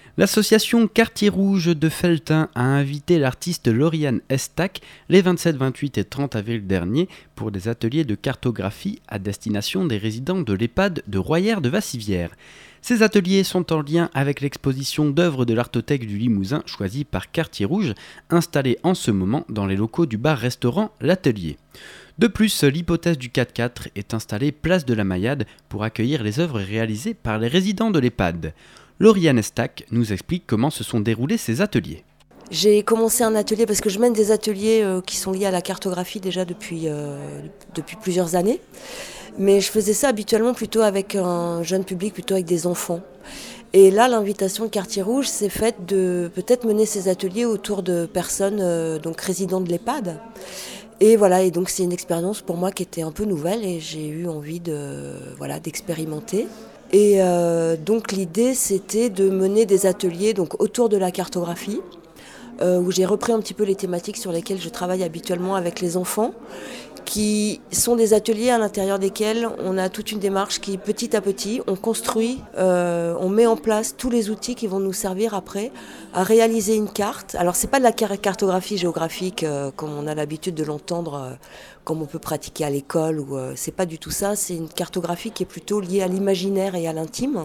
L'association Quartier Rouge de Felletin a invité l'artiste Lauriane Estac les 27, 28 et 30 avril dernier pour des ateliers de cartographie à destination des résidents de l'EHPAD de Royères de Vassivière. Ces ateliers sont en lien avec l'exposition d'œuvres de l'Artothèque du Limousin choisie par Quartier Rouge, installée en ce moment dans les locaux du bar-restaurant L'Atelier. De plus, l'hypothèse du 4x4 est installée place de la Maillade pour accueillir les œuvres réalisées par les résidents de l'EHPAD. Lauriane Estac nous explique comment se sont déroulés ces ateliers. J'ai commencé un atelier parce que je mène des ateliers qui sont liés à la cartographie déjà depuis plusieurs années. Mais je faisais ça habituellement plutôt avec un jeune public, plutôt avec des enfants. Et là, l'invitation de Quartier Rouge s'est faite de peut-être mener ces ateliers autour de personnes donc résidents de l'EHPAD. Et voilà, et donc c'est une expérience pour moi qui était un peu nouvelle et j'ai eu envie d'expérimenter. Et donc l'idée c'était de mener des ateliers donc, autour de la cartographie, où j'ai repris un petit peu les thématiques sur lesquelles je travaille habituellement avec les enfants, qui sont des ateliers à l'intérieur desquels on a toute une démarche qui, petit à petit, on construit, on met en place tous les outils qui vont nous servir après à réaliser une carte. Alors c'est pas de la cartographie géographique comme on a l'habitude de l'entendre, comme on peut pratiquer à l'école, ou c'est pas du tout ça. C'est une cartographie qui est plutôt liée à l'imaginaire et à l'intime,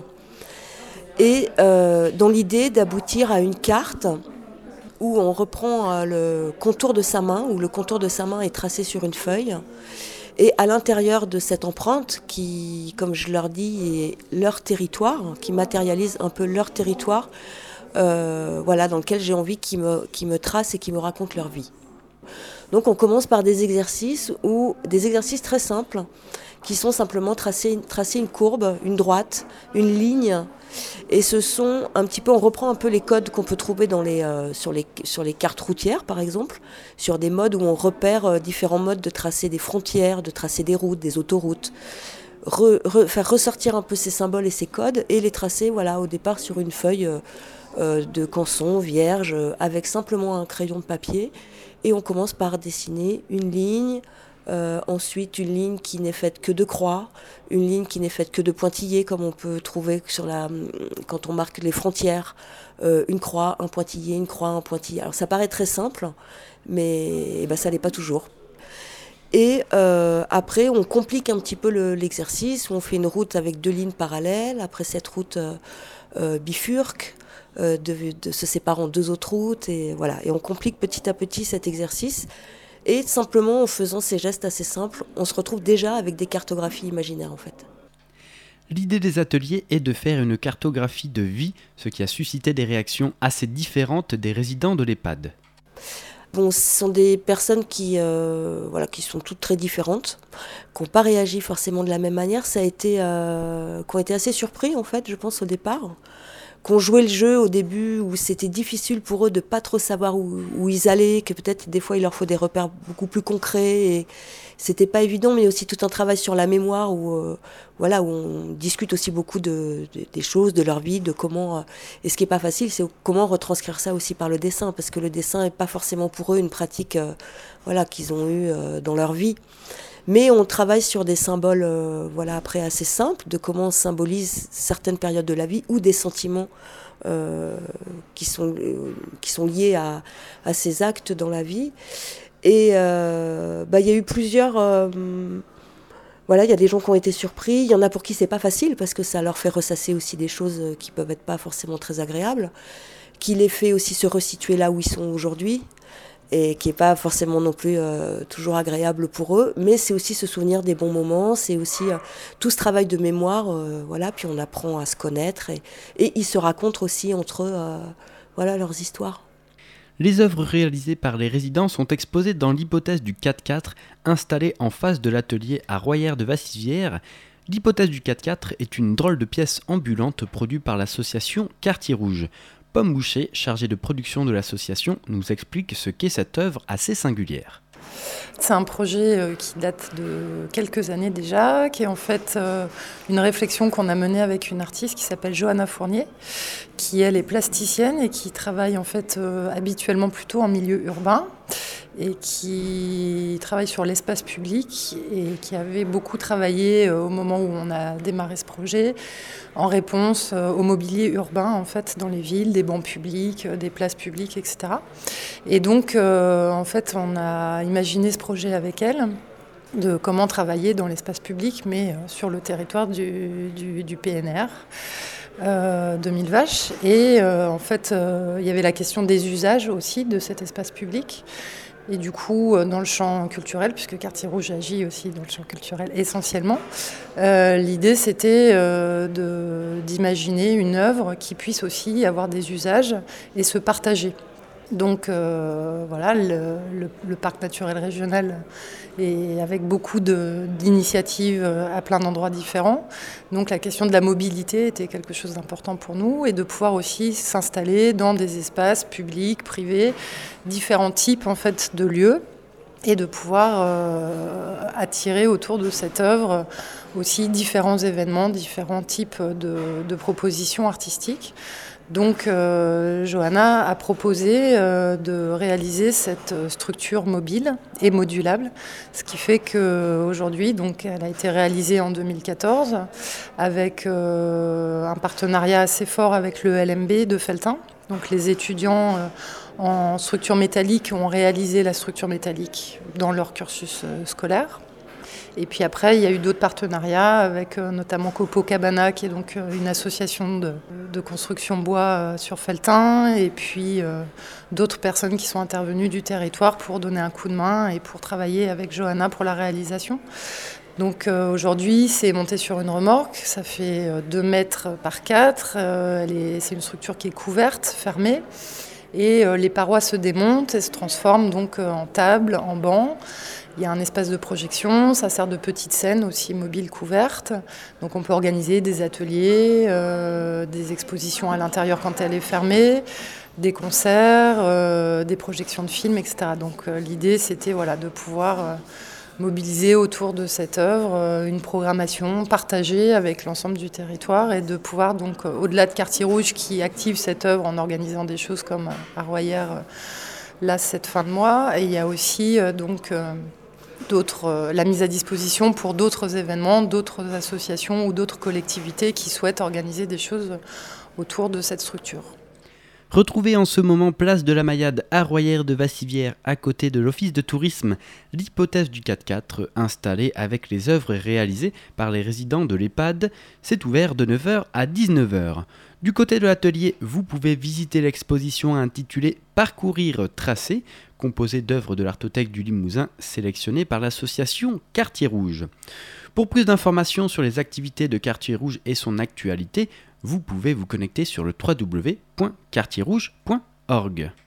et dans l'idée d'aboutir à une carte où on reprend le contour de sa main, où le contour de sa main est tracé sur une feuille. Et à l'intérieur de cette empreinte, qui, comme je leur dis, est leur territoire, qui matérialise un peu leur territoire, dans lequel j'ai envie qu'ils me tracent et qu'ils me racontent leur vie. Donc on commence par des exercices très simples, qui sont simplement tracer une courbe, une droite, une ligne. Et ce sont un petit peu, on reprend un peu les codes qu'on peut trouver sur les cartes routières par exemple, sur des modes où on repère différents modes de tracer des frontières, de tracer des routes, des autoroutes, faire ressortir un peu ces symboles et ces codes et les tracer au départ sur une feuille de canson vierge avec simplement un crayon de papier, et on commence par dessiner une ligne. Ensuite, une ligne qui n'est faite que de croix, une ligne qui n'est faite que de pointillés, comme on peut trouver quand on marque les frontières, une croix, un pointillé, une croix, un pointillé. Alors ça paraît très simple, mais ça l'est pas toujours. Et après, on complique un petit peu l'exercice, on fait une route avec 2 lignes parallèles, après cette route bifurque, de se sépare en 2 autres routes, et voilà. Et on complique petit à petit cet exercice. Et simplement, en faisant ces gestes assez simples, on se retrouve déjà avec des cartographies imaginaires en fait. L'idée des ateliers est de faire une cartographie de vie, ce qui a suscité des réactions assez différentes des résidents de l'EHPAD. Bon, ce sont des personnes qui sont toutes très différentes, qui n'ont pas réagi forcément de la même manière. Qui ont été assez surpris en fait, je pense au départ. Qu'on jouait le jeu au début, où c'était difficile pour eux de pas trop savoir où ils allaient, que peut-être des fois il leur faut des repères beaucoup plus concrets, et c'était pas évident, mais aussi tout un travail sur la mémoire où on discute aussi beaucoup des choses, de leur vie, de comment, et ce qui est pas facile, c'est comment retranscrire ça aussi par le dessin, parce que le dessin est pas forcément pour eux une pratique qu'ils ont eue dans leur vie. Mais on travaille sur des symboles après assez simples, de comment on symbolise certaines périodes de la vie ou des sentiments qui sont liés à ces actes dans la vie. Et il y a eu plusieurs... il y a des gens qui ont été surpris, il y en a pour qui c'est pas facile parce que ça leur fait ressasser aussi des choses qui peuvent être pas forcément très agréables, qui les fait aussi se resituer là où ils sont aujourd'hui, et qui n'est pas forcément non plus toujours agréable pour eux, mais c'est aussi se souvenir des bons moments, c'est aussi tout ce travail de mémoire, puis on apprend à se connaître, et ils se racontent aussi entre eux leurs histoires. Les œuvres réalisées par les résidents sont exposées dans l'hypothèse du 4x4, installée en face de l'atelier à Royères de Vassivière. L'hypothèse du 4x4 est une drôle de pièce ambulante produite par l'association Quartier Rouge. Pomme Boucher, chargée de production de l'association, nous explique ce qu'est cette œuvre assez singulière. C'est un projet qui date de quelques années déjà, qui est en fait une réflexion qu'on a menée avec une artiste qui s'appelle Johanna Fournier, qui elle est plasticienne et qui travaille en fait habituellement plutôt en milieu urbain. et qui travaille sur l'espace public et qui avait beaucoup travaillé au moment où on a démarré ce projet en réponse au mobilier urbain en fait dans les villes, des bancs publics, des places publiques, etc. Et donc en fait on a imaginé ce projet avec elle de comment travailler dans l'espace public mais sur le territoire du PNR. 2000 vaches et en fait il y avait la question des usages aussi de cet espace public et du coup dans le champ culturel puisque Quartier Rouge agit aussi dans le champ culturel essentiellement l'idée c'était d'imaginer une œuvre qui puisse aussi avoir des usages et se partager. Donc voilà, le parc naturel régional est avec beaucoup d'initiatives à plein d'endroits différents. Donc la question de la mobilité était quelque chose d'important pour nous et de pouvoir aussi s'installer dans des espaces publics, privés, différents types en fait, de lieux et de pouvoir attirer autour de cette œuvre aussi différents événements, différents types de propositions artistiques. Donc Johanna a proposé de réaliser cette structure mobile et modulable, ce qui fait qu'aujourd'hui, donc, elle a été réalisée en 2014 avec un partenariat assez fort avec le LMB de Felletin. Donc les étudiants en structure métallique ont réalisé la structure métallique dans leur cursus scolaire. Et puis après, il y a eu d'autres partenariats avec notamment Copacabana, qui est donc une association de construction bois sur Felletin, et puis d'autres personnes qui sont intervenues du territoire pour donner un coup de main et pour travailler avec Johanna pour la réalisation. Donc aujourd'hui, c'est monté sur une remorque, ça fait 2 mètres par 4, c'est une structure qui est couverte, fermée, et les parois se démontent et se transforment donc en table, en banc. Il y a un espace de projection, ça sert de petite scène aussi mobile couverte. Donc on peut organiser des ateliers, des expositions à l'intérieur quand elle est fermée, des concerts, des projections de films, etc. Donc l'idée c'était voilà, de pouvoir mobiliser autour de cette œuvre une programmation partagée avec l'ensemble du territoire et de pouvoir donc au-delà de Quartier Rouge qui active cette œuvre en organisant des choses comme à Royère là cette fin de mois. Et il y a aussi donc la mise à disposition pour d'autres événements, d'autres associations ou d'autres collectivités qui souhaitent organiser des choses autour de cette structure. Retrouvez en ce moment place de la Maillade à Royère de Vassivière à côté de l'office de tourisme l'hypothèse du 4x4 installée avec les œuvres réalisées par les résidents de l'EHPAD. C'est ouvert de 9h à 19h. Du côté de l'atelier, vous pouvez visiter l'exposition intitulée Parcourir tracé, composée d'œuvres de l'Artothèque du Limousin sélectionnées par l'association Quartier Rouge. Pour plus d'informations sur les activités de Quartier Rouge et son actualité, vous pouvez vous connecter sur le www.quartierrouge.org.